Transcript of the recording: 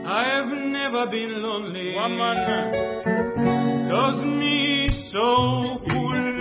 I've never been lonely. Woman. Does me so full